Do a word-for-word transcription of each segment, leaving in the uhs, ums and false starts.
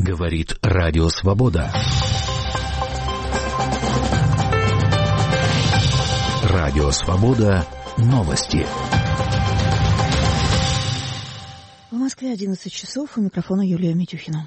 Говорит Радио Свобода. Радио Свобода. Новости. В Москве одиннадцать часов. У микрофона Юлия Митюхина.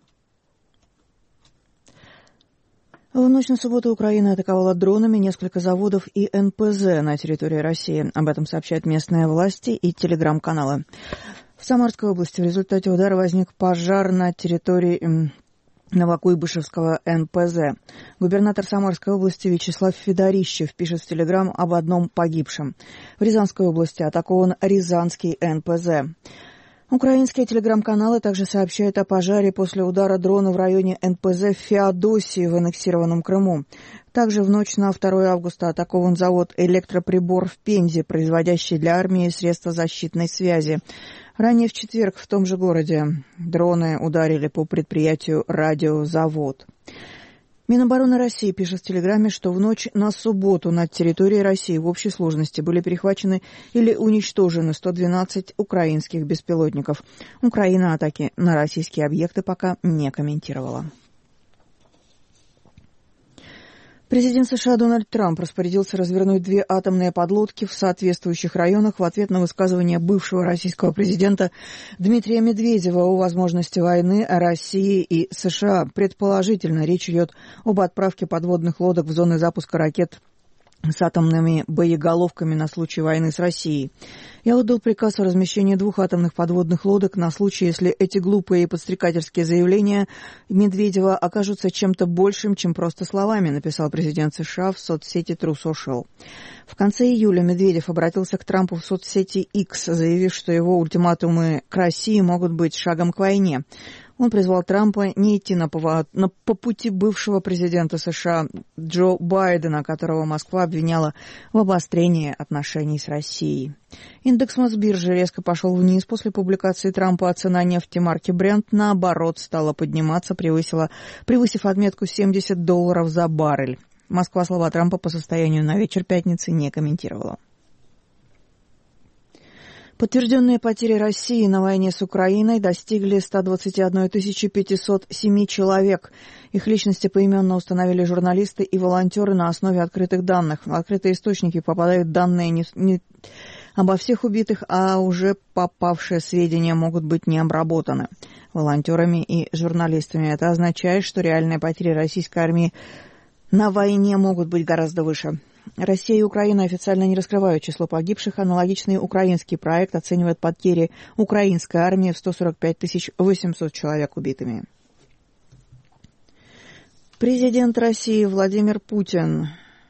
В ночь на субботу Украина атаковала дронами несколько заводов и эн пэ зэ на территории России. Об этом сообщают местные власти и телеграм-каналы. В Самарской области в результате удара возник пожар на территории Новокуйбышевского эн пэ зэ. Губернатор Самарской области Вячеслав Федорищев пишет в телеграм об одном погибшем. В Рязанской области атакован Рязанский эн пэ зэ. Украинские телеграм-каналы также сообщают о пожаре после удара дрона в районе эн пэ зэ в Феодосии в аннексированном Крыму. Также в ночь на второе августа атакован завод «Электроприбор» в Пензе, производящий для армии средства защитной связи. Ранее в четверг в том же городе дроны ударили по предприятию «Радиозавод». Минобороны России пишет в Телеграме, что в ночь на субботу над территорией России в общей сложности были перехвачены или уничтожены сто двенадцать украинских беспилотников. Украина атаки на российские объекты пока не комментировала. Президент США Дональд Трамп распорядился развернуть две атомные подлодки в соответствующих районах в ответ на высказывание бывшего российского президента Дмитрия Медведева о возможности войны России и США. Предположительно, речь идет об отправке подводных лодок в зоны запуска ракет с атомными боеголовками на случай войны с Россией. Я отдал приказ о размещении двух атомных подводных лодок на случай, если эти глупые и подстрекательские заявления Медведева окажутся чем-то большим, чем просто словами, написал президент США в соцсети True Social. В конце июля Медведев обратился к Трампу в соцсети X, заявив, что его ультиматумы к России могут быть шагом к войне. Он призвал Трампа не идти на повод, на, по пути бывшего президента США Джо Байдена, которого Москва обвиняла в обострении отношений с Россией. Индекс Мосбиржи резко пошел вниз после публикации Трампа, а цена нефти марки Brent, наоборот, стала подниматься, превысила, превысив отметку семьдесят долларов за баррель. Москва слова Трампа по состоянию на вечер пятницы не комментировала. Подтвержденные потери России на войне с Украиной достигли ста двадцати одной тысячи пятисот семи человек. Их личности поименно установили журналисты и волонтеры на основе открытых данных. В открытые источники попадают данные не, не обо всех убитых, а уже попавшие сведения могут быть не обработаны волонтерами и журналистами. Это означает, что реальные потери российской армии на войне могут быть гораздо выше. Россия и Украина официально не раскрывают число погибших. Аналогичный украинский проект оценивает потери украинской армии в сто сорок пять тысяч восемьсот человек убитыми. Президент России Владимир Путин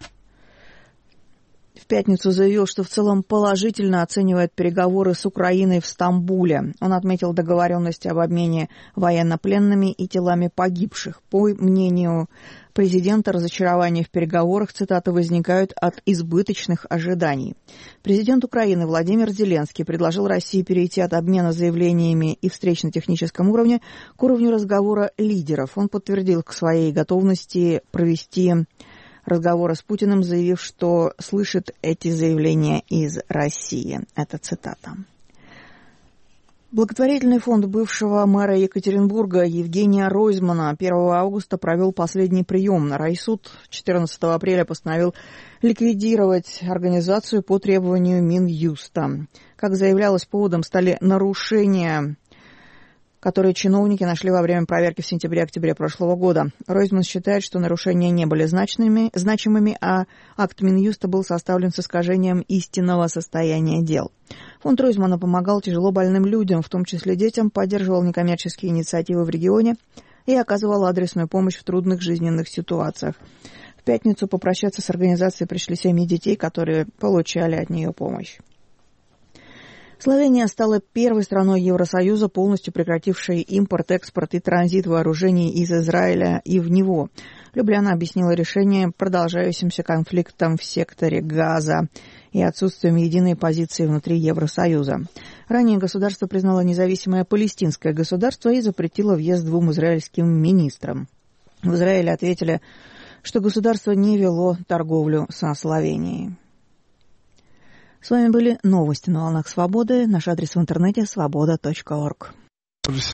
в пятницу заявил, что в целом положительно оценивает переговоры с Украиной в Стамбуле. Он отметил договоренности об обмене военнопленными и телами погибших. По мнению президента, разочарования в переговорах, цитата, возникают от избыточных ожиданий. Президент Украины Владимир Зеленский предложил России перейти от обмена заявлениями и встреч на техническом уровне к уровню разговора лидеров. Он подтвердил к своей готовности провести разговоры с Путиным, заявив, что слышит эти заявления из России. Это цитата. Благотворительный фонд бывшего мэра Екатеринбурга Евгения Ройзмана первого августа провел последний прием. Райсуд четырнадцатого апреля постановил ликвидировать организацию по требованию Минюста. Как заявлялось, поводом стали нарушения, которые чиновники нашли во время проверки в сентябре-октябре прошлого года. Ройзман считает, что нарушения не были значными, значимыми, а акт Минюста был составлен с искажением истинного состояния дел. Фонд Ройзмана помогал тяжело больным людям, в том числе детям, поддерживал некоммерческие инициативы в регионе и оказывал адресную помощь в трудных жизненных ситуациях. В пятницу попрощаться с организацией пришли семьи детей, которые получали от нее помощь. Словения стала первой страной Евросоюза, полностью прекратившей импорт, экспорт и транзит вооружений из Израиля и в него. Любляна объяснила решение продолжающимся конфликтом в секторе Газа и отсутствием единой позиции внутри Евросоюза. Ранее государство признало независимое палестинское государство и запретило въезд двум израильским министрам. В Израиле ответили, что государство не вело торговлю со Словенией. С вами были новости на волнах Свободы. Наш адрес в интернете свобода точка орг.